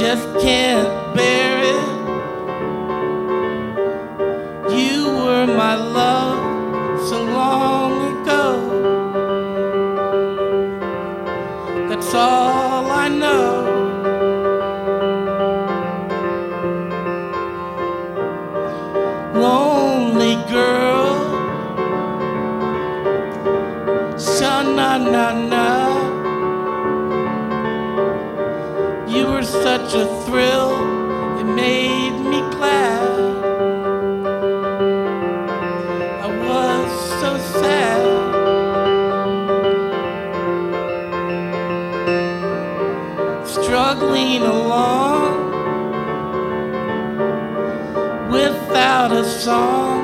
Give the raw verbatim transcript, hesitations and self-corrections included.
just can't bear it. You were my love so long ago. That's all I know. Lonely girl, sha-na-na-na. You were such a thrill, it made me glad. I was so sad. Struggling along without a song.